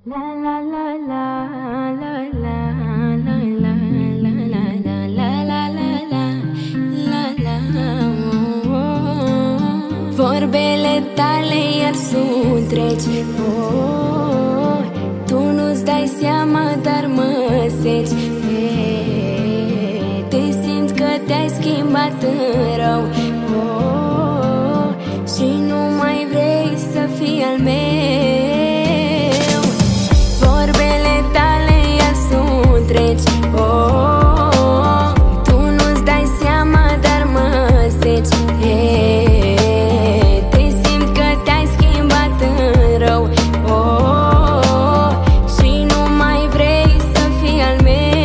La la la la la la la la la la la la la la la la Vorbele tale iar sunt reci. Tu nu-ți dai seama, dar mă seci. Te simți că te-ai schimbat în rău și nu mai vrei să fii al meu. Vorbele tale iar sunt reci. Tu nu-ți dai seama, dar mă seci. Te simți că te-ai schimbat în rău și nu mai vrei să fii al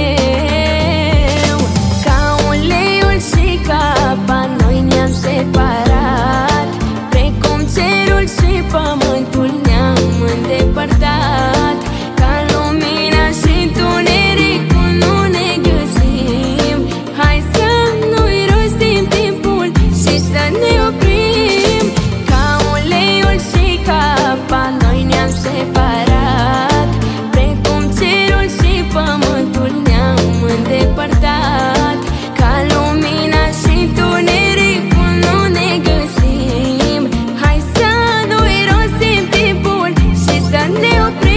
meu. Ca uleiul și ca apa noi ne-am separat, precum cerul și pământul ne-am îndepărtat. Ca lumina și întunericul nu ne găsim. Hai să nu irosim timpul și să ne oprim. Ca uleiul și ca apa noi ne-am separat, precum cerul și pământul ne-am îndepărtat. Ca lumina și întunericul nu ne găsim. Hai să nu irosim timpul și să ne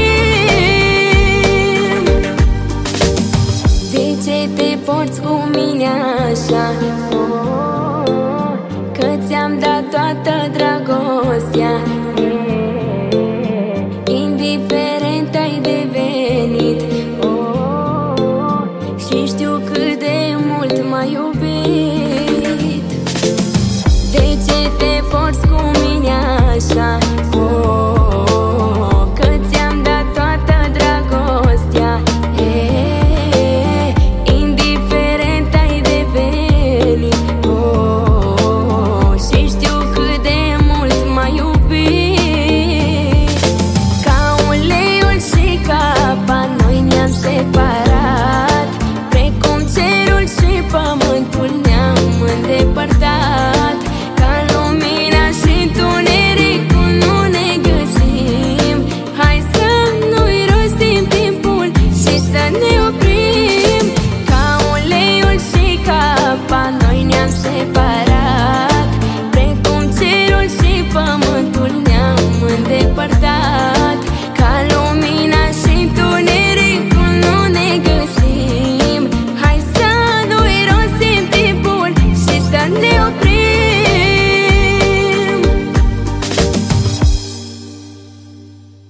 oprim. De ce te porți cu mine așa? Că ți-am dat toată dragostea, indiferent ai de